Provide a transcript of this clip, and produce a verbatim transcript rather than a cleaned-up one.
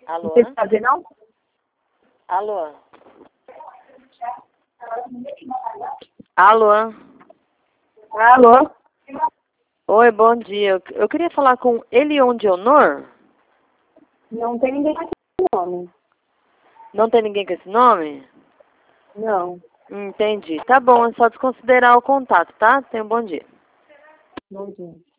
Alô? Não tem o que fazer, não? Alô? Alô? Alô? Oi, bom dia. Eu, eu queria falar com Elion de Honor. Não tem ninguém com esse nome. Não tem ninguém com esse nome? Não. Entendi. Tá bom, é só desconsiderar o contato, tá? Tenha um bom dia. Bom dia.